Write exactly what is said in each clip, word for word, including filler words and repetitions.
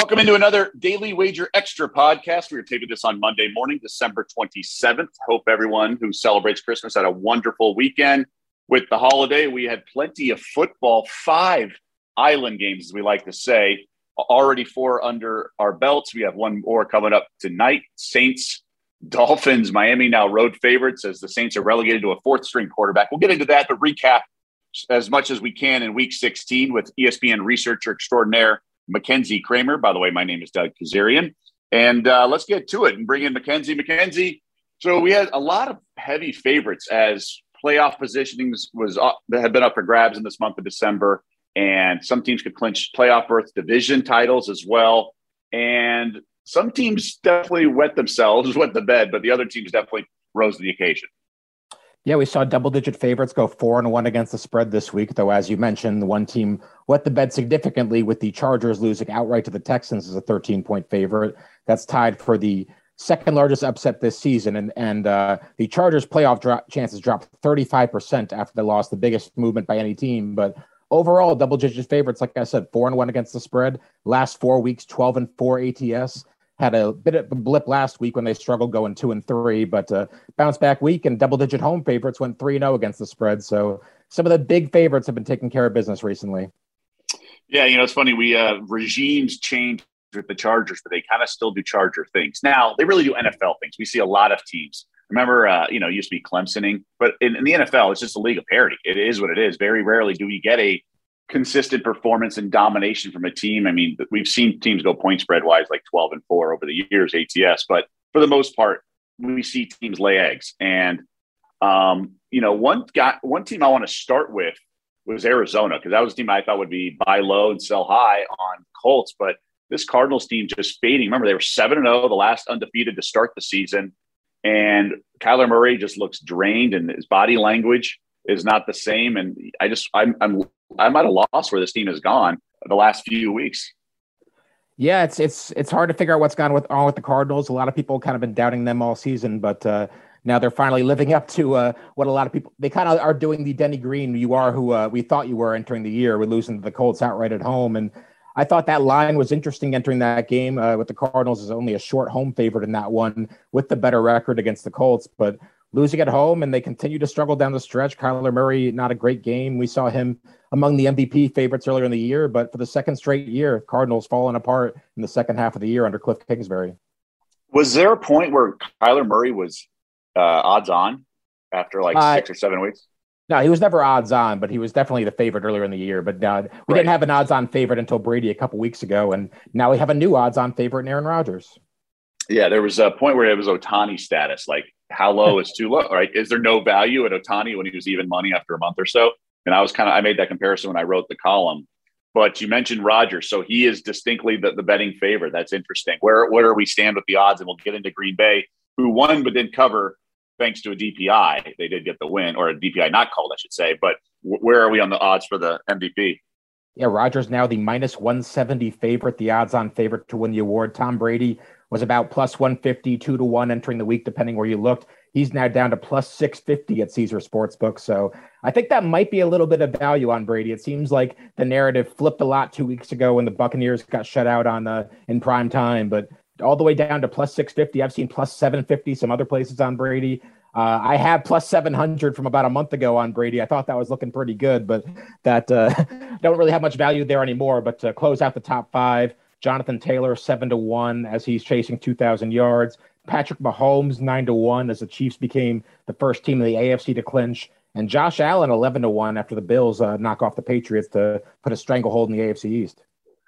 Welcome into another Daily Wager Extra podcast. We are taping this on Monday morning, December twenty-seventh. Hope everyone who celebrates Christmas had a wonderful weekend. With the holiday, we had plenty of football, five island games, as we like to say, already four under our belts. We have one more coming up tonight. Saints, Dolphins, Miami now road favorites as the Saints are relegated to a fourth string quarterback. We'll get into that, but recap as much as we can in week sixteen with E S P N researcher extraordinaire Mackenzie Kramer. By the way, my name is Doug Kazarian. And uh, let's get to it and bring in Mackenzie. Mackenzie, so we had a lot of heavy favorites as playoff positionings was up, that had been up for grabs in this month of December. And some teams could clinch playoff berth, division titles as well. And some teams definitely wet themselves, wet the bed, but the other teams definitely rose to the occasion. Yeah, we saw double-digit favorites go four and one against the spread this week, though, as you mentioned, the one team wet the bed significantly with the Chargers losing outright to the Texans as a thirteen-point favorite. That's tied for the second-largest upset this season, and and uh, the Chargers' playoff drop chances dropped thirty-five percent after they lost, the biggest movement by any team. But overall, double-digit favorites, like I said, four and one against the spread. Last four weeks, twelve and four A T S. Had a bit of a blip last week when they struggled going two and three, but uh, bounce back week and double digit home favorites went three and oh against the spread. So some of the big favorites have been taking care of business recently. Yeah, you know, it's funny. We uh, regimes change with the Chargers, but they kind of still do Charger things. Now they really do N F L things. We see a lot of teams. Remember, uh, you know, it used to be Clemsoning, but in, in the N F L, it's just a league of parity. It is what it is. Very rarely do we get a consistent performance and domination from a team. I mean, we've seen teams go point spread wise like twelve and four over the years, A T S, but for the most part, we see teams lay eggs. And, um, you know, one guy, one team I want to start with was Arizona, because that was a team I thought would be buy low and sell high on Colts. But this Cardinals team just fading. Remember, they were seven and oh, the last undefeated to start the season. And Kyler Murray just looks drained and his body language is not the same. And I just, I'm, I'm, I'm at a loss where this team has gone the last few weeks. Yeah, it's it's it's hard to figure out what's gone with on with the Cardinals. A lot of people kind of been doubting them all season, but uh, now they're finally living up to uh, what a lot of people, they kind of are doing the Denny Green, you are who uh, we thought you were entering the year. We're losing to the Colts outright at home. And I thought that line was interesting entering that game uh, with the Cardinals is only a short home favorite in that one with the better record against the Colts, but losing at home, and they continue to struggle down the stretch. Kyler Murray, not a great game. We saw him among the M V P favorites earlier in the year, but for the second straight year, Cardinals falling apart in the second half of the year under Cliff Kingsbury. Was there a point where Kyler Murray was uh, odds on after like uh, six or seven weeks? No, he was never odds on, but he was definitely the favorite earlier in the year. But uh, we right. didn't have an odds on favorite until Brady a couple weeks ago, and now we have a new odds on favorite in Aaron Rodgers. Yeah, there was a point where it was Ohtani status, like how low is too low, right? Is there no value at Ohtani when he was even money after a month or so? And I was kind of, I made that comparison when I wrote the column. But you mentioned Rodgers, so he is distinctly the, the betting favorite. That's interesting. Where where are we stand with the odds? And we'll get into Green Bay, who won but didn't cover thanks to a D P I. They did get the win, or a D P I not called, I should say. But w- where are we on the odds for the M V P? Yeah, Rodgers now the minus one seventy favorite, the odds-on favorite to win the award. Tom Brady was about plus one fifty, two to one entering the week, depending where you looked. He's now down to plus six fifty at Caesar Sportsbook. So I think that might be a little bit of value on Brady. It seems like the narrative flipped a lot two weeks ago when the Buccaneers got shut out on the in prime time, but all the way down to plus six fifty. I've seen plus seven fifty some other places on Brady. Uh, I have plus seven hundred from about a month ago on Brady. I thought that was looking pretty good, but that uh, don't really have much value there anymore. But to close out the top five, Jonathan Taylor, seven to one as he's chasing two thousand yards. Patrick Mahomes, nine to one as the Chiefs became the first team in the A F C to clinch. And Josh Allen, eleven to one after the Bills uh, knock off the Patriots to put a stranglehold in the A F C East.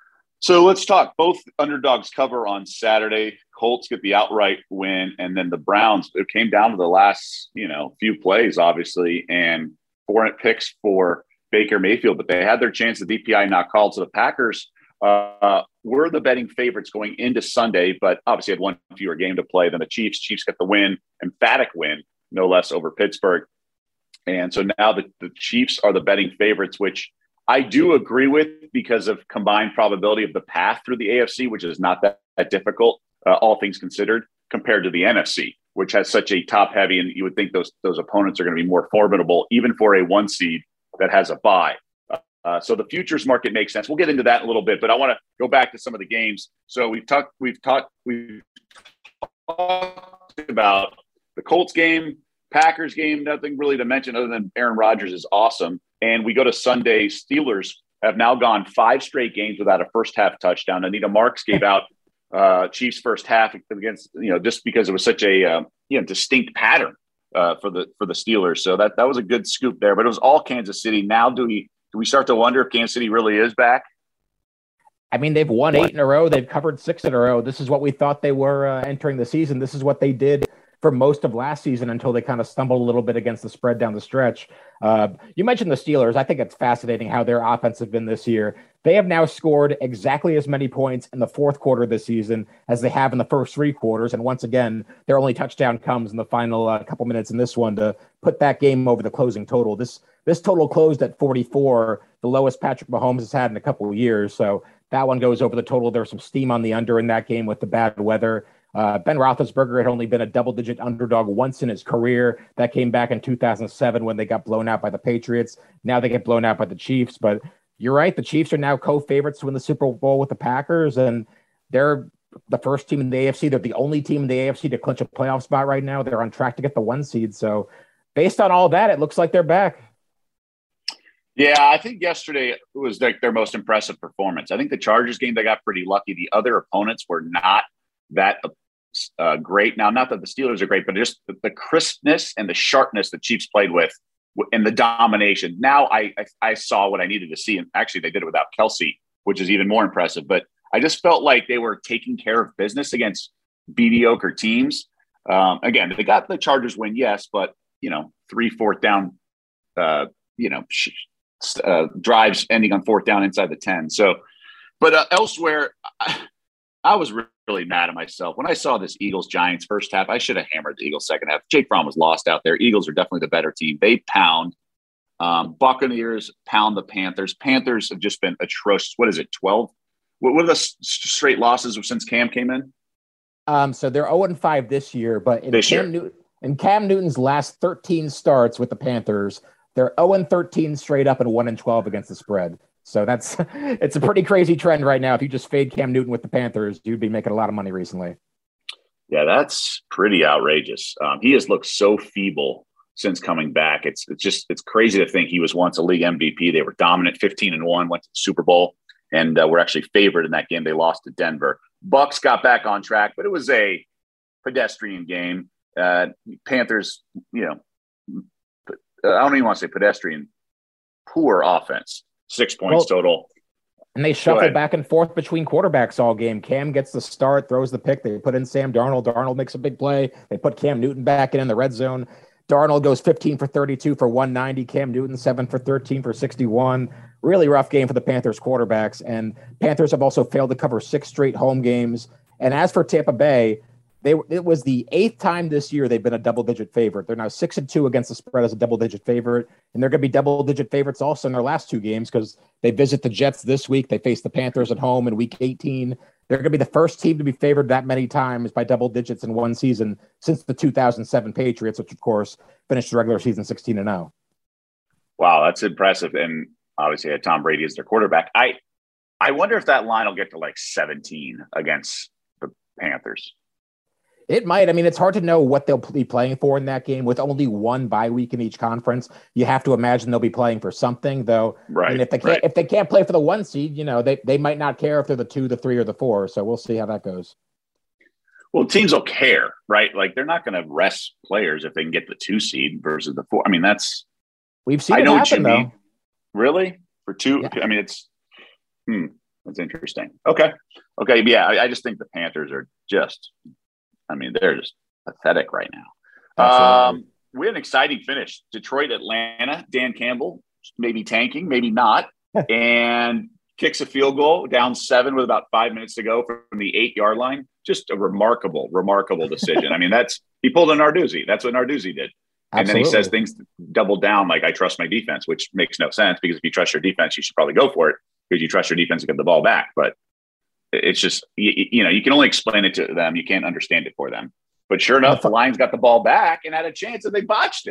So let's talk. Both underdogs cover on Saturday. Colts get the outright win, and then the Browns. It came down to the last, you know, few plays, obviously, and four picks for Baker Mayfield. But they had their chance. The D P I not called. So the Packers uh, were the betting favorites going into Sunday, but obviously had one fewer game to play than the Chiefs. Chiefs get the win, emphatic win, no less, over Pittsburgh. And so now the, the Chiefs are the betting favorites, which I do agree with because of combined probability of the path through the A F C, which is not that, that difficult, uh, all things considered, compared to the N F C, which has such a top heavy. And you would think those those opponents are going to be more formidable, even for a one seed that has a bye. Uh, so the futures market makes sense. We'll get into that in a little bit, but I want to go back to some of the games. So we've talked, we've talked, we've talked about the Colts game, Packers game, nothing really to mention other than Aaron Rodgers is awesome. And we go to Sunday. Steelers have now gone five straight games without a first half touchdown. Anita Marks gave out uh, Chiefs first half against, you know, just because it was such a, uh, you know, distinct pattern uh, for the, for the Steelers. So that, that was a good scoop there, but it was all Kansas City. Now do we, do we start to wonder if Kansas City really is back? I mean, they've won eight in a row. They've covered six in a row. This is what we thought they were uh, entering the season. This is what they did for most of last season until they kind of stumbled a little bit against the spread down the stretch. Uh, you mentioned the Steelers. I think it's fascinating how their offense has been this year. They have now scored exactly as many points in the fourth quarter this season as they have in the first three quarters. And once again, their only touchdown comes in the final uh, couple minutes in this one to put that game over the closing total. This this total closed at forty-four, the lowest Patrick Mahomes has had in a couple of years. So that one goes over the total. There's some steam on the under in that game with the bad weather. Uh, Ben Roethlisberger had only been a double-digit underdog once in his career. That came back in two thousand seven when they got blown out by the Patriots. Now they get blown out by the Chiefs. But you're right, the Chiefs are now co-favorites to win the Super Bowl with the Packers, and they're the first team in the A F C. They're the only team in the A F C to clinch a playoff spot right now. They're on track to get the one seed. So based on all that, it looks like they're back. Yeah, I think yesterday was like their most impressive performance. I think the Chargers game, they got pretty lucky. The other opponents were not that uh, great. Now, not that the Steelers are great, but just the, the crispness and the sharpness the Chiefs played with and the domination. Now I, I I saw what I needed to see. And actually, they did it without Kelsey, which is even more impressive. But I just felt like they were taking care of business against mediocre teams. Um, again, they got the Chargers win, yes, but, you know, three fourth down, uh, you know, sh- Uh, drives ending on fourth down inside the ten. So, but uh, elsewhere, I, I was re- really mad at myself when I saw this Eagles Giants first half. I should have hammered the Eagles second half. Jake Fromm was lost out there. Eagles are definitely the better team. They pound. Um, Buccaneers pound the Panthers. Panthers have just been atrocious. What is it? twelve? What, what are the s- straight losses since Cam came in? Um, so they're oh and five this year, but in This Cam, year. New- in Cam Newton's last thirteen starts with the Panthers, they're oh and thirteen straight up and one and twelve against the spread. So that's it's a pretty crazy trend right now. If you just fade Cam Newton with the Panthers, you'd be making a lot of money recently. Yeah, that's pretty outrageous. Um, he has looked so feeble since coming back. It's it's just it's crazy to think he was once a league M V P. They were dominant, fifteen and one, went to the Super Bowl, and uh, were actually favored in that game. They lost to Denver. Bucks got back on track, but it was a pedestrian game. Uh, Panthers, you know. I don't even want to say pedestrian, poor offense, six points well, total. And they shuffle back and forth between quarterbacks all game. Cam gets the start, throws the pick. They put in Sam Darnold. Darnold makes a big play. They put Cam Newton back in in the red zone. Darnold goes fifteen for thirty-two for one ninety. Cam Newton, seven for thirteen for sixty-one. Really rough game for the Panthers quarterbacks. And Panthers have also failed to cover six straight home games. And as for Tampa Bay, They, it was the eighth time this year they've been a double-digit favorite. They're now six and two against the spread as a double-digit favorite, and they're going to be double-digit favorites also in their last two games because they visit the Jets this week. They face the Panthers at home in Week eighteen. They're going to be the first team to be favored that many times by double digits in one season since the two thousand seven Patriots, which of course finished the regular season sixteen and oh. Wow, that's impressive, and obviously had Tom Brady as their quarterback. I I wonder if that line will get to like seventeen against the Panthers. It might. I mean, it's hard to know what they'll be playing for in that game with only one bye week in each conference. You have to imagine they'll be playing for something, though. Right. And if they can't, right. if they can't play for the one seed, you know, they, they might not care if they're the two, the three, or the four. So we'll see how that goes. Well, teams will care, right? Like they're not going to rest players if they can get the two seed versus the four. I mean, that's we've seen I it know happen, what you though. mean. Really? For two? Yeah. I mean, it's hmm, that's interesting. Okay. Okay. Yeah, I, I just think the Panthers are just. I mean, they're just pathetic right now. Um, we had an exciting finish. Detroit, Atlanta, Dan Campbell, maybe tanking, maybe not, and kicks a field goal down seven with about five minutes to go from the eight-yard line. Just a remarkable, remarkable decision. I mean, that's he pulled a Narduzzi. That's what Narduzzi did. And Absolutely. then he says things double down like, I trust my defense, which makes no sense because if you trust your defense, you should probably go for it because you trust your defense to get the ball back. But it's just, you, you know, you can only explain it to them. You can't understand it for them. But sure enough, the Lions got the ball back and had a chance and they botched it.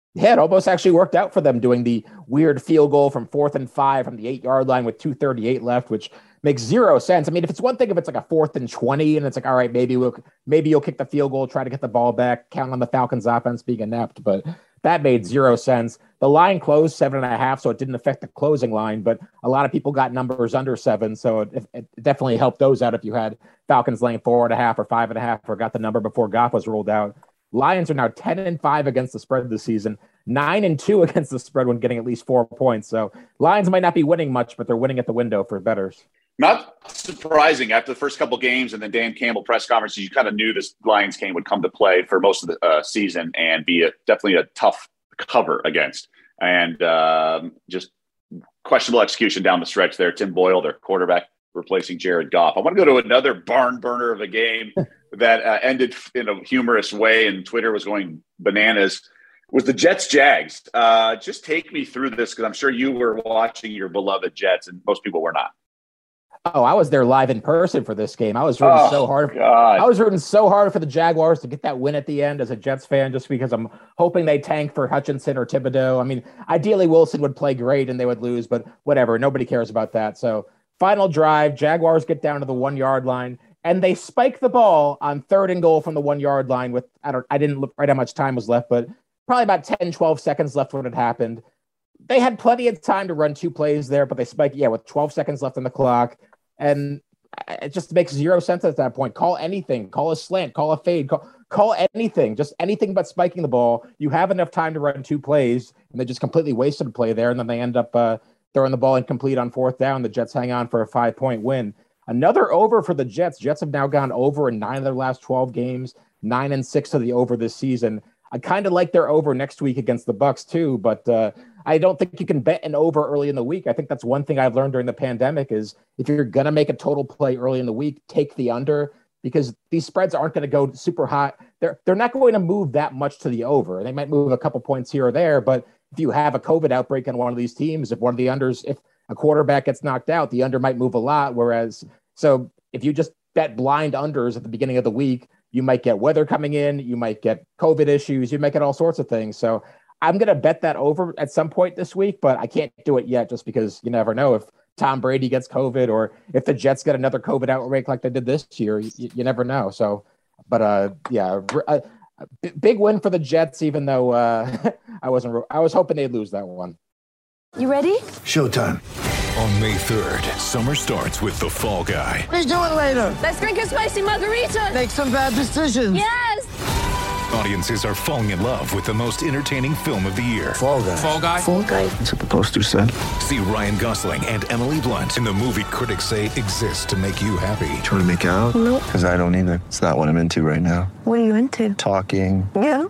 Yeah, it almost actually worked out for them doing the weird field goal from fourth and five from the eight yard line with two thirty-eight left, which makes zero sense. I mean, if it's one thing, if it's like a fourth and twenty and it's like, all right, maybe we'll, maybe you'll kick the field goal, try to get the ball back, count on the Falcons offense being inept, but that made zero sense. The line closed seven and a half, so it didn't affect the closing line, but a lot of people got numbers under seven. So it, it definitely helped those out if you had Falcons laying four and a half or five and a half or got the number before Goff was ruled out. Lions are now ten and five against the spread this season, nine and two against the spread when getting at least four points. So Lions might not be winning much, but they're winning at the window for bettors. Not surprising after the first couple games and then Dan Campbell press conferences, you kind of knew this Lions game would come to play for most of the uh, season and be a, definitely a tough cover against. And um, just questionable execution down the stretch there. Tim Boyle, their quarterback, replacing Jared Goff. I want to go to another barn burner of a game that uh, ended in a humorous way, and Twitter was going bananas, was the Jets-Jags. Uh, just take me through this, because I'm sure you were watching your beloved Jets, and most people were not. Oh, I was there live in person for this game. I was rooting oh, so hard. God. I was rooting so hard for the Jaguars to get that win at the end as a Jets fan, just because I'm hoping they tank for Hutchinson or Thibodeau. I mean, ideally Wilson would play great and they would lose, but whatever. Nobody cares about that. So final drive, Jaguars get down to the one yard line and they spike the ball on third and goal from the one yard line with, I don't, I didn't look right how much time was left, but probably about ten, twelve seconds left when it happened. They had plenty of time to run two plays there, but they spike, yeah, with twelve seconds left on the clock. And it just makes zero sense at that point. Call anything, call a slant, call a fade, call, call anything, just anything but spiking the ball. You have enough time to run two plays, and they just completely wasted a play there. And then they end up uh, throwing the ball incomplete on fourth down. The Jets hang on for a five point win. Another over for the Jets. Jets have now gone over in nine of their last twelve games, nine and six of the over this season. I kind of like their over next week against the Bucs too, but uh, I don't think you can bet an over early in the week. I think that's one thing I've learned during the pandemic is if you're going to make a total play early in the week, take the under, because these spreads aren't going to go super hot. They're, they're not going to move that much to the over. They might move a couple points here or there, but if you have a COVID outbreak on one of these teams, if one of the unders, if a quarterback gets knocked out, the under might move a lot. Whereas, so if you just bet blind unders at the beginning of the week, you might get weather coming in, you might get COVID issues, you might get all sorts of things. So I'm going to bet that over at some point this week, but I can't do it yet just because you never know if Tom Brady gets COVID or if the Jets get another COVID outbreak like they did this year. You, you never know. So, but uh, yeah, a, a big win for the Jets, even though uh, I wasn't, I was hoping they'd lose that one. You ready? Showtime. On May third, summer starts with The Fall Guy. Let's do it later. Let's drink a spicy margarita. Make some bad decisions. Yes. Audiences are falling in love with the most entertaining film of the year. Fall Guy. Fall Guy? Fall guy. That's what the poster said. See Ryan Gosling and Emily Blunt in the movie critics say exists to make you happy. Trying to make it out? Nope. Because I don't either. It's not what I'm into right now. What are you into? Talking. Yeah.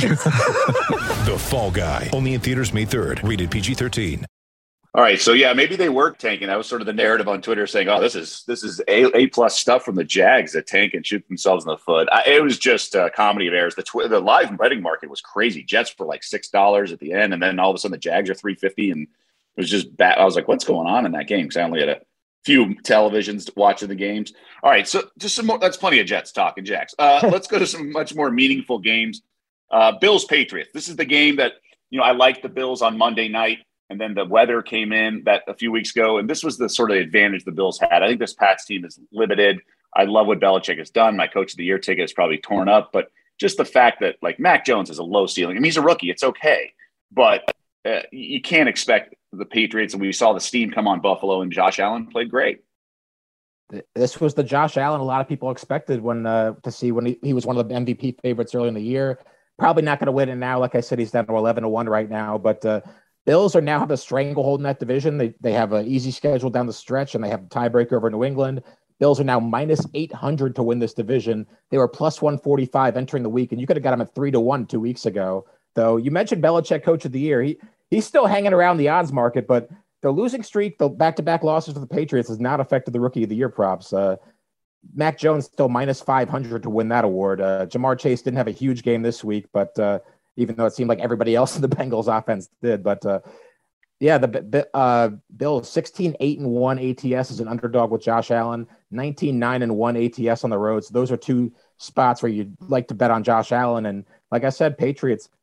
The Fall Guy. Only in theaters May third. Rated P G thirteen. All right, so yeah, maybe they were tanking. That was sort of the narrative on Twitter, saying, "Oh, this is this is a a plus stuff from the Jags that tank and shoot themselves in the foot." I, it was just a comedy of errors. The tw- the live betting market was crazy. Jets were like six dollars at the end, and then all of a sudden the Jags are three fifty, and it was just bad. I was like, "What's going on in that game?" Because I only had a few televisions watching the games. All right, so just some more. That's plenty of Jets talk and Jags. Uh, let's go to some much more meaningful games. Uh, Bills Patriots. This is the game that you know I liked the Bills on Monday night. And then the weather came in that a few weeks ago. And this was the sort of advantage the Bills had. I think this Pats team is limited. I love what Belichick has done. My coach of the year ticket is probably torn up. But just the fact that, like, Mac Jones has a low ceiling. I mean, he's a rookie. It's okay. But uh, you can't expect the Patriots. And we saw the steam come on Buffalo, and Josh Allen played great. This was the Josh Allen a lot of people expected when uh, to see when he, he was one of the M V P favorites early in the year. Probably not going to win it now. Like I said, he's down to eleven to one right now. But uh, Bills are now have a stranglehold in that division. They they have an easy schedule down the stretch, and they have a tiebreaker over New England. Bills are now minus eight hundred to win this division. They were plus one forty-five entering the week, and you could have got them at three to one two weeks ago. Though you mentioned Belichick, coach of the year. He he's still hanging around the odds market, but the losing streak, the back-to-back losses for the Patriots, has not affected the rookie of the year props. Uh, Mac Jones still minus five hundred to win that award. Uh, Jamar Chase didn't have a huge game this week, but uh, even though it seemed like everybody else in the Bengals offense did. But uh, yeah, the uh, Bills sixteen eight and one A T S as an underdog with Josh Allen, nineteen nine and one A T S on the road. So those are two spots where you'd like to bet on Josh Allen. And like I said, Patriots,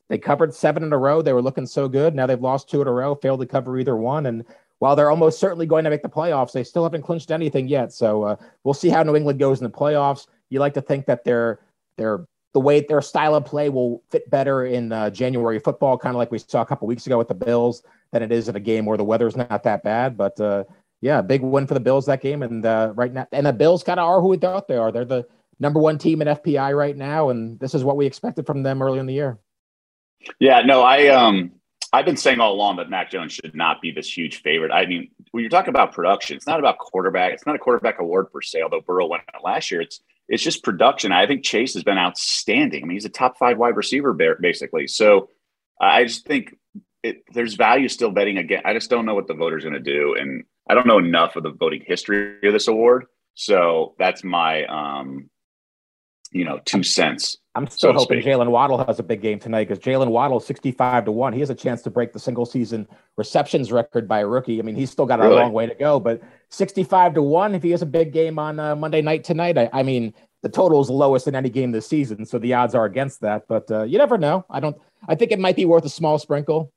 They covered seven in a row. They were looking so good. Now they've lost two in a row, failed to cover either one. And while they're almost certainly going to make the playoffs, they still haven't clinched anything yet. So uh, we'll see how New England goes in the playoffs. You like to think that they're, they're, the way their style of play will fit better in uh, January football, kind of like we saw a couple weeks ago with the Bills, than it is in a game where the weather's not that bad. But uh, yeah, big win for the Bills that game. And uh, right now, and the Bills kind of are who we thought they are. They're the number one team in F P I right now. And this is what we expected from them early in the year. Yeah, no, I, um, I've been saying all along that Mac Jones should not be this huge favorite. I mean, when you're talking about production, it's not about quarterback. It's not a quarterback award per se, although Burrow won it last year. It's it's just production. I think Chase has been outstanding. I mean, he's a top five wide receiver basically. So I just think it, there's value still betting again. I just don't know what the voters are going to do. And I don't know enough of the voting history of this award. So that's my, um, you know, two cents. I'm still so hoping Jalen Waddle has a big game tonight because Jalen Waddle, sixty-five to one. He has a chance to break the single season receptions record by a rookie. I mean, he's still got a really? long way to go, but sixty-five to one, if he has a big game on uh, Monday night tonight, I, I mean, the total is the lowest in any game this season. So the odds are against that, but uh, you never know. I don't, I think it might be worth a small sprinkle.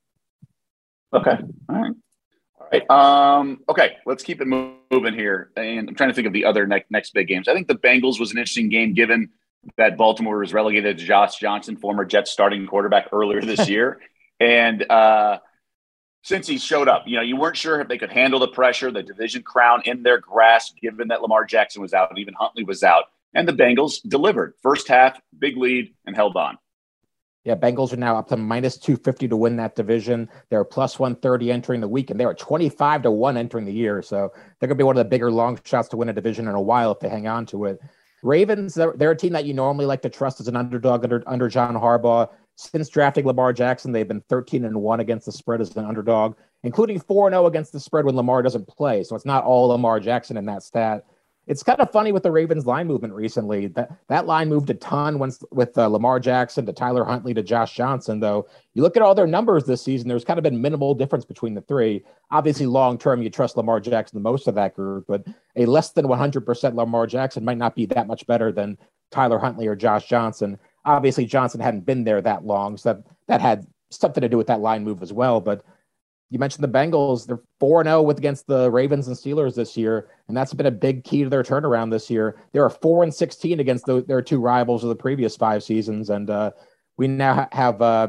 Okay. All right. All right. Um, okay. Let's keep it moving here. And I'm trying to think of the other ne- next big games. I think the Bengals was an interesting game given that Baltimore was relegated to Josh Johnson, former Jets starting quarterback earlier this year. And uh, since he showed up, you know, you weren't sure if they could handle the pressure, the division crown in their grasp, given that Lamar Jackson was out and even Huntley was out. And the Bengals delivered. First half, big lead, and held on. Yeah, Bengals are now up to minus two fifty to win that division. They're plus one thirty entering the week, and they were twenty-five to one entering the year. So they're going to be one of the bigger long shots to win a division in a while if they hang on to it. Ravens, they're, they're a team that you normally like to trust as an underdog under, under John Harbaugh. Since drafting Lamar Jackson, they've been thirteen and one against the spread as an underdog, including four and oh against the spread when Lamar doesn't play. So it's not all Lamar Jackson in that stat. It's kind of funny with the Ravens line movement recently. That that line moved a ton once with uh, Lamar Jackson to Tyler Huntley to Josh Johnson, though. You look at all their numbers this season, there's kind of been minimal difference between the three. Obviously, long-term, you trust Lamar Jackson the most of that group, but a less than one hundred percent Lamar Jackson might not be that much better than Tyler Huntley or Josh Johnson. Obviously, Johnson hadn't been there that long, so that, that had something to do with that line move as well, but you mentioned the Bengals. They're four and oh with against the Ravens and Steelers this year, and that's been a big key to their turnaround this year. They are four and sixteen against the, their two rivals of the previous five seasons, and uh, we now have uh,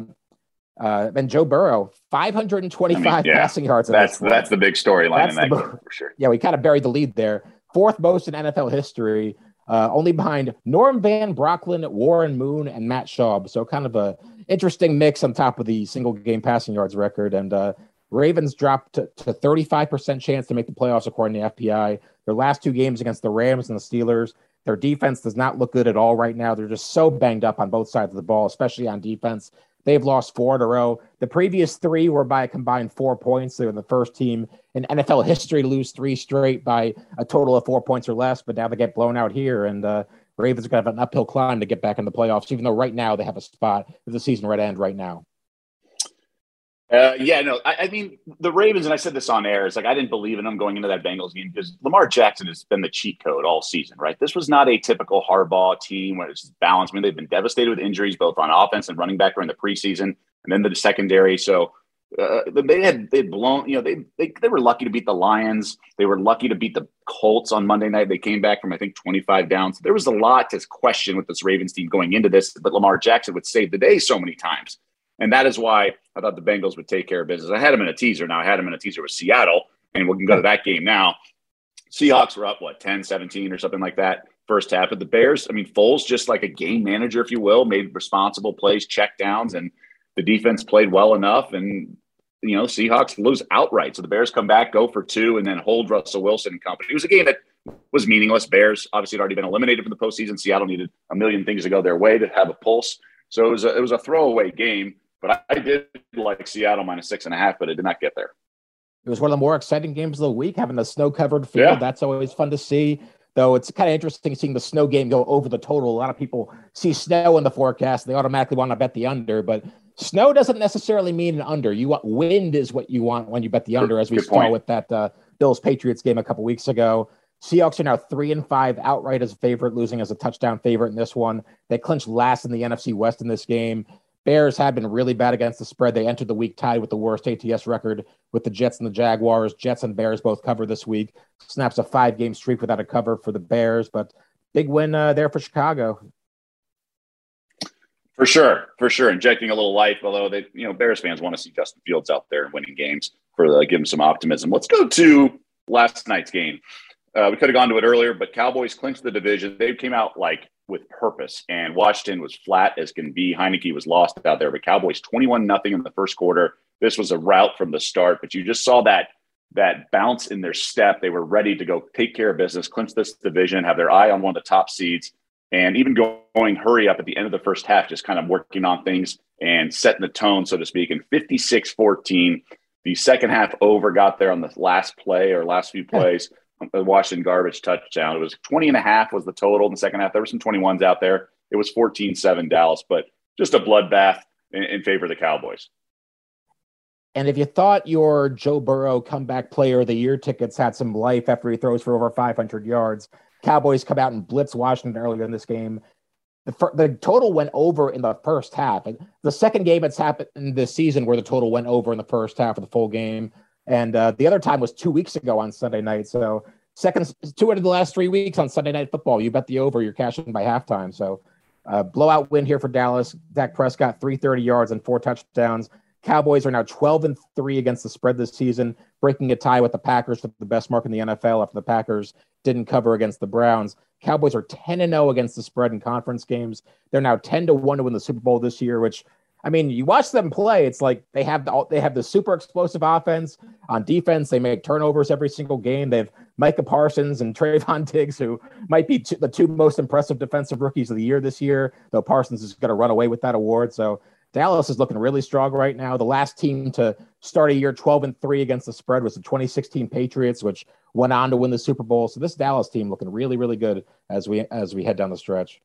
uh, and Joe Burrow, five hundred twenty-five I mean, yeah, passing yards. That's that's the big storyline in that the, game, for sure. Yeah, we kind of buried the lead there. Fourth most in N F L history, uh, only behind Norm Van Brocklin, Warren Moon, and Matt Schaub. So kind of a interesting mix on top of the single game passing yards record, and uh, Ravens dropped to, to thirty-five percent chance to make the playoffs, according to F P I. Their last two games against the Rams and the Steelers, their defense does not look good at all right now. They're just so banged up on both sides of the ball, especially on defense. They've lost four in a row. The previous three were by a combined four points. They were the first team in N F L history to lose three straight by a total of four points or less, but now they get blown out here, and uh, Ravens are going to have an uphill climb to get back in the playoffs, even though right now they have a spot if the season were to end right now. Uh, yeah, no, I, I mean, the Ravens, and I said this on air, it's like I didn't believe in them going into that Bengals game because Lamar Jackson has been the cheat code all season, right? This was not a typical Harbaugh team where it's balanced. I mean, they've been devastated with injuries, both on offense and running back during the preseason, and then the secondary. So uh, they had they had blown, you know, they, they they were lucky to beat the Lions. They were lucky to beat the Colts on Monday night. They came back from, I think, twenty-five down. So there was a lot to question with this Ravens team going into this, but Lamar Jackson would save the day so many times. And that is why I thought the Bengals would take care of business. I had them in a teaser. Now I had them in a teaser with Seattle, and we can go to that game now. Seahawks were up, what, ten, seventeen or something like that first half. But the Bears, I mean, Foles, just like a game manager, if you will, made responsible plays, check downs, and the defense played well enough. And, you know, Seahawks lose outright. So the Bears come back, go for two, and then hold Russell Wilson and company. It was a game that was meaningless. Bears obviously had already been eliminated from the postseason. Seattle needed a million things to go their way to have a pulse. So it was a, it was a throwaway game. But I did like Seattle minus six and a half, but it did not get there. It was one of the more exciting games of the week, having the snow-covered field. Yeah. That's always fun to see, though it's kind of interesting seeing the snow game go over the total. A lot of people see snow in the forecast. They automatically want to bet the under, but snow doesn't necessarily mean an under. You want wind is what you want when you bet the under, as we Good saw point. with that uh, Bills-Patriots game a couple weeks ago. Seahawks are now three and five outright as a favorite, losing as a touchdown favorite in this one. They clinched last in the N F C West in this game. Bears have been really bad against the spread. They entered the week tied with the worst A T S record with the Jets and the Jaguars. Jets and Bears both cover this week. Snaps a five-game streak without a cover for the Bears, but big win uh, there for Chicago. For sure, for sure. Injecting a little life, although they, you know, Bears fans want to see Justin Fields out there winning games for uh, give him some optimism. Let's go to last night's game. Uh, we could have gone to it earlier, but Cowboys clinched the division. They came out like with purpose, and Washington was flat as can be. Heineke was lost out there, but Cowboys twenty-one nothing in the first quarter. This was a rout from the start, but you just saw that that bounce in their step. They were ready to go take care of business, clinch this division, have their eye on one of the top seeds, and even going hurry up at the end of the first half, just kind of working on things and setting the tone, so to speak. And fifty-six fourteen, the second half over, got there on the last play or last few plays. The Washington garbage touchdown. It was twenty and a half was the total in the second half. There were some twenty-ones out there. It was fourteen seven Dallas, but just a bloodbath in, in favor of the Cowboys. And if you thought your Joe Burrow comeback player of the year tickets had some life after he throws for over five hundred yards, Cowboys come out and blitz Washington earlier in this game. The, fir- the total went over in the first half. And the second game it's happened this season where the total went over in the first half of the full game. And uh, the other time was two weeks ago on Sunday night. So second, two out of the last three weeks on Sunday Night Football, you bet the over, you're cashing by halftime. So uh, blowout win here for Dallas. Dak Prescott, three hundred thirty yards and four touchdowns. Cowboys are now twelve and three against the spread this season, breaking a tie with the Packers for the best mark in the N F L after the Packers didn't cover against the Browns. Cowboys are ten and oh against the spread in conference games. They're now ten to one to win the Super Bowl this year, which, I mean, you watch them play, it's like they have the, they have the super explosive offense. On defense, they make turnovers every single game. They have Micah Parsons and Trayvon Diggs, who might be two, the two most impressive defensive rookies of the year this year, though Parsons is going to run away with that award. So Dallas is looking really strong right now. The last team to start a year twelve and three against the spread was the twenty sixteen Patriots, which went on to win the Super Bowl. So this Dallas team looking really, really good as we as we head down the stretch.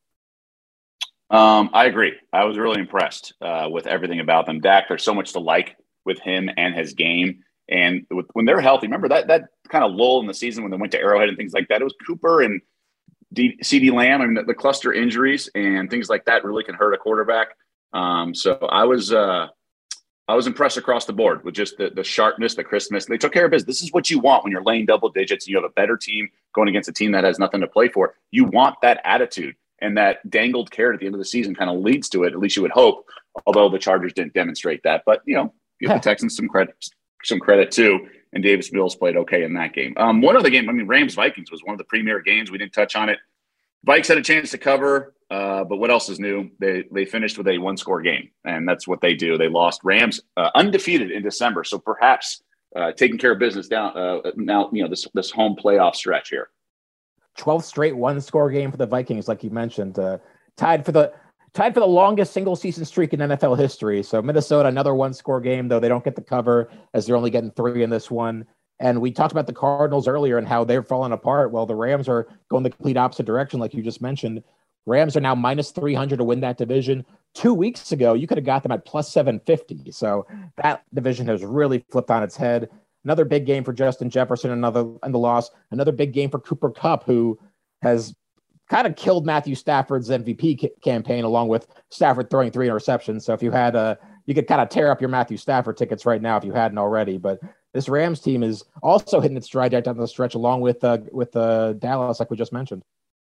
Um, I agree. I was really impressed uh, with everything about them. Dak, there's so much to like with him and his game. And with, when they're healthy, remember that that kind of lull in the season when they went to Arrowhead and things like that. It was Cooper and D- CeeDee Lamb. I mean, the, the cluster injuries and things like that really can hurt a quarterback. Um, so I was uh, I was impressed across the board with just the, the sharpness, the crispness. They took care of business. This is what you want when you're laying double digits. You have a better team going against a team that has nothing to play for. You want that attitude. And that dangled carrot at the end of the season kind of leads to it. At least you would hope, although the Chargers didn't demonstrate that. But, you know, give the Texans some credit, some credit too. And Davis Mills played okay in that game. Um, one other game, I mean, Rams-Vikings was one of the premier games. We didn't touch on it. Vikes had a chance to cover, uh, but what else is new? They they finished with a one-score game, and that's what they do. They lost. Rams uh, undefeated in December, so perhaps uh, taking care of business down uh, now, you know, this this home playoff stretch here. twelfth straight one-score game for the Vikings, like you mentioned, uh, tied for the tied for the longest single-season streak in N F L history. So Minnesota, another one-score game, though they don't get the cover as they're only getting three in this one. And we talked about the Cardinals earlier and how they're falling apart. Well, the Rams are going the complete opposite direction, like you just mentioned. Rams are now minus three hundred to win that division. Two weeks ago, you could have got them at plus seven fifty. So that division has really flipped on its head. Another big game for Justin Jefferson, another and the loss. Another big game for Cooper Kupp, who has kind of killed Matthew Stafford's M V P ca- campaign, along with Stafford throwing three interceptions. So if you had a, you could kind of tear up your Matthew Stafford tickets right now if you hadn't already. But this Rams team is also hitting its stride right down the stretch, along with uh, with uh, Dallas, like we just mentioned.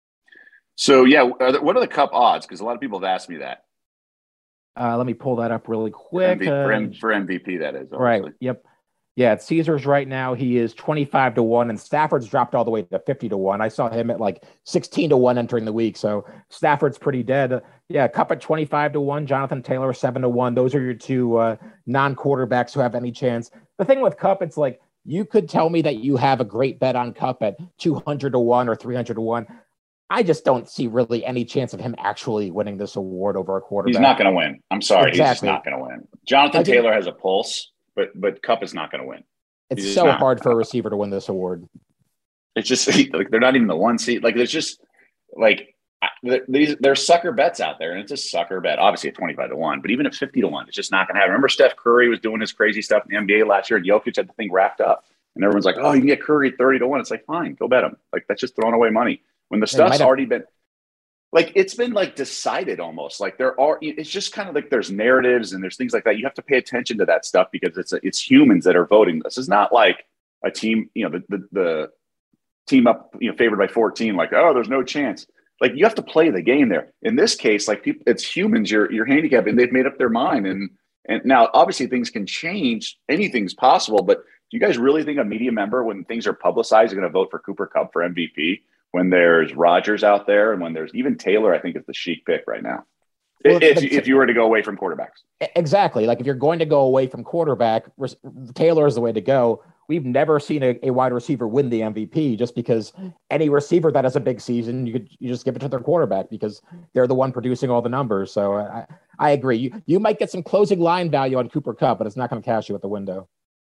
So yeah, are there, what are the Cup odds? Because a lot of people have asked me that. Uh, let me pull that up really quick. M V P, for, M- for M V P, that is. Obviously. Right. Yep. Yeah, at Caesars right now, he is twenty-five to one, and Stafford's dropped all the way to fifty to one. I saw him at like sixteen to one entering the week, so Stafford's pretty dead. Yeah, Kupp at twenty-five to one, Jonathan Taylor seven to one. Those are your two uh, non-quarterbacks who have any chance. The thing with Kupp, it's like you could tell me that you have a great bet on Kupp at two hundred to one or three hundred to one. I just don't see really any chance of him actually winning this award over a quarterback. He's not going to win. I'm sorry. Exactly. He's just not going to win. Jonathan Taylor has a pulse, but but Kupp is not going to win. It's He's so not. hard for a receiver to win this award. It's just like they're not even the one seat. Like there's just like these there's sucker bets out there, and it's a sucker bet. Obviously at twenty-five to one, but even at fifty to one, it's just not going to happen. Remember Steph Curry was doing his crazy stuff in the N B A last year, and Jokic had the thing wrapped up, and everyone's like, "Oh, you can get Curry thirty to one." It's like, fine, go bet him. Like that's just throwing away money when the stuff's already been. like it's been like decided almost. Like there are, it's just kind of like there's narratives and there's things like that. You have to pay attention to that stuff because it's a, it's humans that are voting. This is not like a team, you know, the, the the team up, you know, favored by fourteen. Like, oh, there's no chance. Like you have to play the game there. In this case, like people, it's humans. You're you're handicapped, and they've made up their mind. And and now obviously things can change. Anything's possible. But do you guys really think a media member, when things are publicized, is going to vote for Cooper Kupp for M V P? When there's Rodgers out there and when there's even Taylor, I think is the chic pick right now. Well, if, if you were to go away from quarterbacks. Exactly. Like if you're going to go away from quarterback, Taylor is the way to go. We've never seen a, a wide receiver win the M V P just because any receiver that has a big season, you could you just give it to their quarterback because they're the one producing all the numbers. So I, I agree. You, you might get some closing line value on Cooper Kupp, but it's not going to cash you at the window.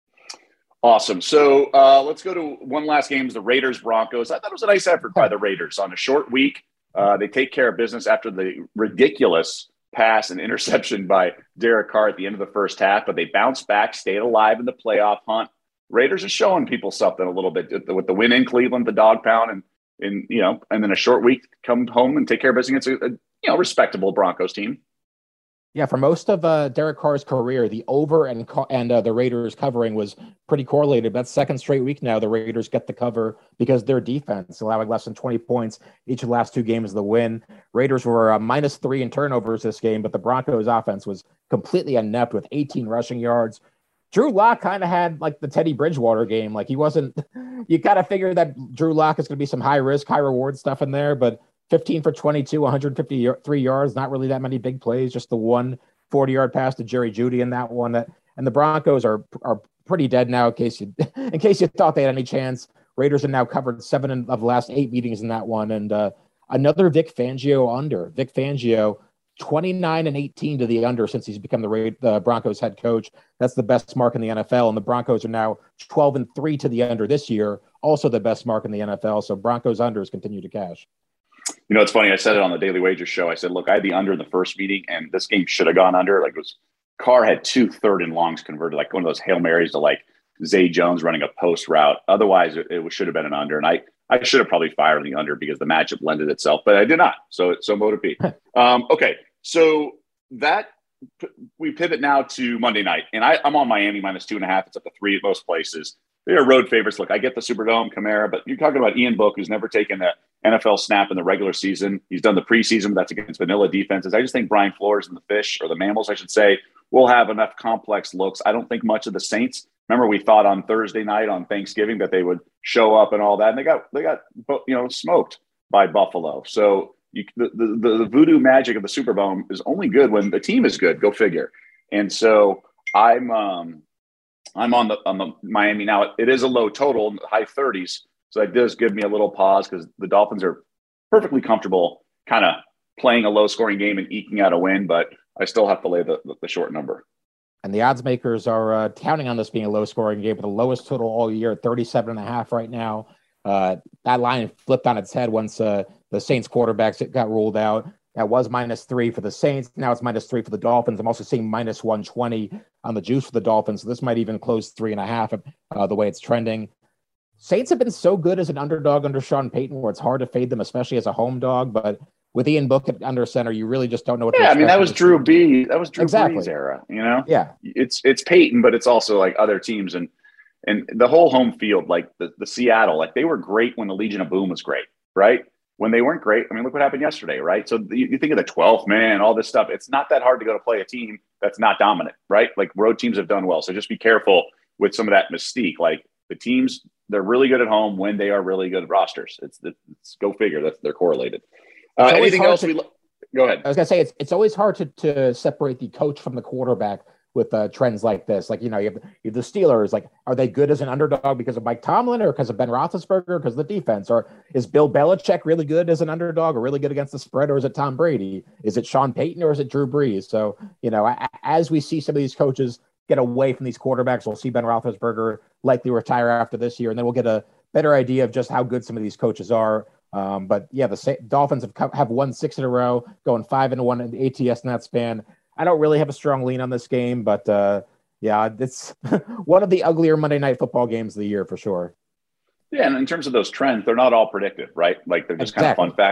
Awesome. So uh, let's go to one last game. The Raiders Broncos. I thought it was a nice effort by the Raiders on a short week. Uh, they take care of business after the ridiculous pass and interception by Derek Carr at the end of the first half, but they bounced back, stayed alive in the playoff hunt. Raiders are showing people something a little bit with the win in Cleveland, the dog pound, and in you know, and then a short week come home and take care of business against a, a you know respectable Broncos team. Yeah, for most of uh, Derek Carr's career, the over and and uh, the Raiders covering was pretty correlated. But second straight week now, the Raiders get the cover because their defense allowing less than twenty points each of the last two games of the win. Raiders were uh, minus three in turnovers this game, but the Broncos offense was completely inept with eighteen rushing yards. Drew Lock kind of had like the Teddy Bridgewater game. Like he wasn't, you got to figure that Drew Lock is going to be some high risk, high reward stuff in there, but fifteen for twenty-two, one hundred fifty-three yards, not really that many big plays, just the one forty-yard pass to Jerry Jeudy in that one. That, and the Broncos are are pretty dead now in case you in case you thought they had any chance. Raiders have now covered seven of the last eight meetings in that one. And uh, another Vic Fangio under. Vic Fangio, twenty-nine and eighteen to the under since he's become the, Ra- the Broncos head coach. That's the best mark in the N F L. And the Broncos are now twelve and three to the under this year, also the best mark in the N F L. So Broncos unders continue to cash. You know, it's funny. I said it on the Daily Wager show. I said, look, I had the under in the first meeting, and this game should have gone under. Like, it was Carr had two third and longs converted, like one of those Hail Marys to like Zay Jones running a post route. Otherwise, it, it should have been an under. And I, I should have probably fired the under because the matchup lended itself, but I did not. So, so mote it be. um, okay. So that we pivot now to Monday night, and I, I'm on Miami minus two and a half. It's up to three at most places. They are road favorites. Look, I get the Superdome, Kamara, but you're talking about Ian Book, who's never taken a N F L snap in the regular season. He's done the preseason, but that's against vanilla defenses. I just think Brian Flores and the Fish, or the Mammals, I should say, will have enough complex looks. I don't think much of the Saints. Remember, we thought on Thursday night on Thanksgiving that they would show up and all that, and they got they got you know smoked by Buffalo. So you, the, the the voodoo magic of the Superdome is only good when the team is good. Go figure. And so I'm. Um, I'm on the on the Miami now. It is a low total, high thirties, so that does give me a little pause because the Dolphins are perfectly comfortable kind of playing a low-scoring game and eking out a win, but I still have to lay the, the, the short number. And the odds makers are uh, counting on this being a low-scoring game, but the lowest total all year, thirty-seven and a half right now. Uh, that line flipped on its head once uh, the Saints quarterbacks got ruled out. That was minus three for the Saints. Now it's minus three for the Dolphins. I'm also seeing minus one twenty on the juice for the Dolphins. So this might even close three and a half uh, the way it's trending. Saints have been so good as an underdog under Sean Payton where it's hard to fade them, especially as a home dog. But with Ian Book at under center, you really just don't know what yeah, to expect. Yeah, I mean, that was Drew team. B. That was Drew exactly. Brees era, you know? Yeah. It's it's Payton, but it's also like other teams. And and the whole home field, like the, the Seattle, like they were great when the Legion of Boom was great, right? When they weren't great, I mean, look what happened yesterday, right? So you, you think of the twelfth man, all this stuff. It's not that hard to go to play a team that's not dominant, right? Like road teams have done well. So just be careful with some of that mystique. Like the teams, they're really good at home when they are really good rosters. It's, it's go figure. That's they're correlated. Uh, anything else? To, we lo- go ahead. I was gonna say it's it's always hard to to separate the coach from the quarterback with uh, trends like this. Like, you know, you have, you have the Steelers, like, are they good as an underdog because of Mike Tomlin or because of Ben Roethlisberger or because of the defense? Or is Bill Belichick really good as an underdog or really good against the spread? Or is it Tom Brady? Is it Sean Payton or is it Drew Brees? So, you know, as we see some of these coaches get away from these quarterbacks, we'll see Ben Roethlisberger likely retire after this year. And then we'll get a better idea of just how good some of these coaches are. Um, but yeah, the Dolphins have come, have won six in a row, going five and one in the A T S in that span. I don't really have a strong lean on this game, but uh, yeah, it's one of the uglier Monday Night Football games of the year for sure. Yeah, and in terms of those trends, they're not all predictive, right? Like they're just exactly. kind of fun facts.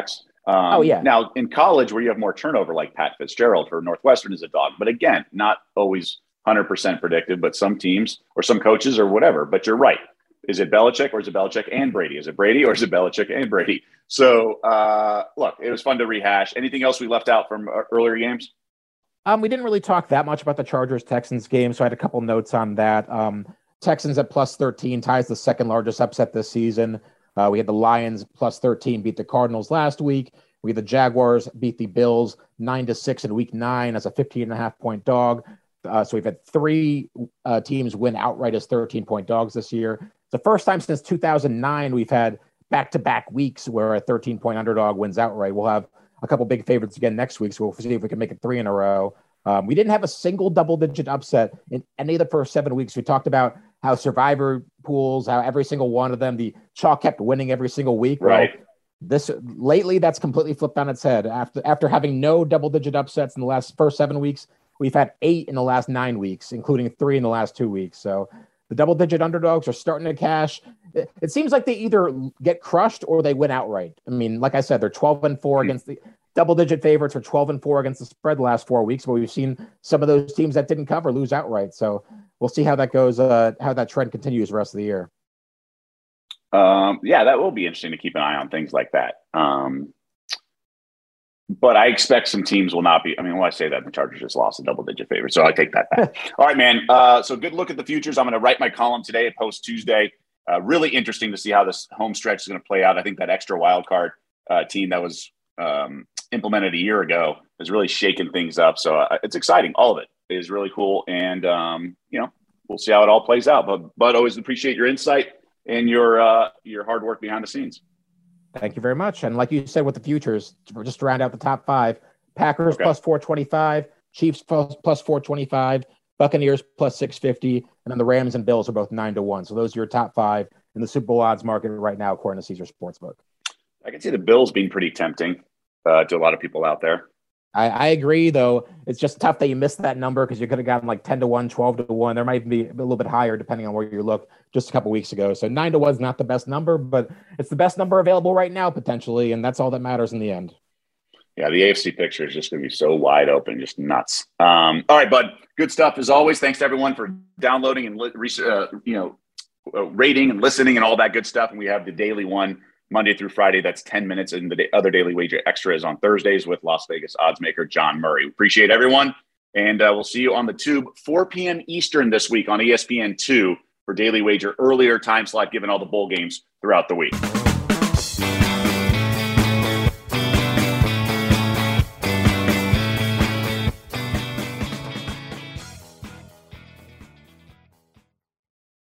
Um, oh, yeah. Now, in college, where you have more turnover, like Pat Fitzgerald for Northwestern is a dog. But again, not always one hundred percent predictive, but some teams or some coaches or whatever. But you're right. Is it Belichick or is it Belichick and Brady? Is it Brady or is it Belichick and Brady? So, uh, look, it was fun to rehash. Anything else we left out from uh, earlier games? Um, we didn't really talk that much about the Chargers-Texans game, so I had a couple notes on that. Um, Texans at plus thirteen ties the second largest upset this season. Uh, we had the Lions plus thirteen beat the Cardinals last week. We had the Jaguars beat the Bills nine to six in week nine as a fifteen and a half point dog. Uh, so we've had three uh, teams win outright as thirteen point dogs this year. It's the first time since two thousand nine we've had back-to-back weeks where a thirteen point underdog wins outright. We'll have a couple big favorites again next week, so we'll see if we can make it three in a row. Um, we didn't have a single double-digit upset in any of the first seven weeks. We talked about how survivor pools, how every single one of them, the chalk kept winning every single week. Right. Well, this lately, that's completely flipped on its head. After after having no double-digit upsets in the last first seven weeks, we've had eight in the last nine weeks, including three in the last two weeks. So the double-digit underdogs are starting to cash. It, it seems like they either get crushed or they win outright. I mean, like I said, they're twelve and four against the double-digit favorites, are twelve and four against the spread the last four weeks. But we've seen some of those teams that didn't cover lose outright. So we'll see how that goes, uh, how that trend continues the rest of the year. Um, yeah, that will be interesting to keep an eye on things like that. Um, but I expect some teams will not be. I mean, when I say that, the Chargers just lost a double-digit favorite, so I take that back. All right, man. Uh, so good look at the futures. I'm going to write my column today at Post Tuesday. Uh, really interesting to see how this home stretch is going to play out. I think that extra wild card uh, team that was um, implemented a year ago has really shaken things up. So uh, it's exciting. All of it is really cool, and um, you know, we'll see how it all plays out. But but always appreciate your insight and your uh, your hard work behind the scenes. Thank you very much. And like you said with the futures, just to round out the top five, Packers Okay. plus four twenty-five, Chiefs plus, plus four twenty-five, Buccaneers plus six fifty, and then the Rams and Bills are both nine to one. So those are your top five in the Super Bowl odds market right now, according to Caesar Sportsbook. I can see the Bills being pretty tempting uh, to a lot of people out there. I, I agree, though. It's just tough that you missed that number because you could have gotten like ten to one, twelve to one. There might even be a little bit higher depending on where you look just a couple weeks ago. So nine to one is not the best number, but it's the best number available right now potentially, and that's all that matters in the end. Yeah, the A F C picture is just going to be so wide open, just nuts. Um, all right, bud. Good stuff as always. Thanks to everyone for downloading and uh, you know uh, rating and listening and all that good stuff. And we have the daily one Monday through Friday. That's ten minutes. And the day, other Daily Wager Extra is on Thursdays with Las Vegas odds maker John Murray. Appreciate everyone. And uh, we'll see you on the tube, four p.m. Eastern this week on E S P N two for Daily Wager, earlier time slot given all the bowl games throughout the week.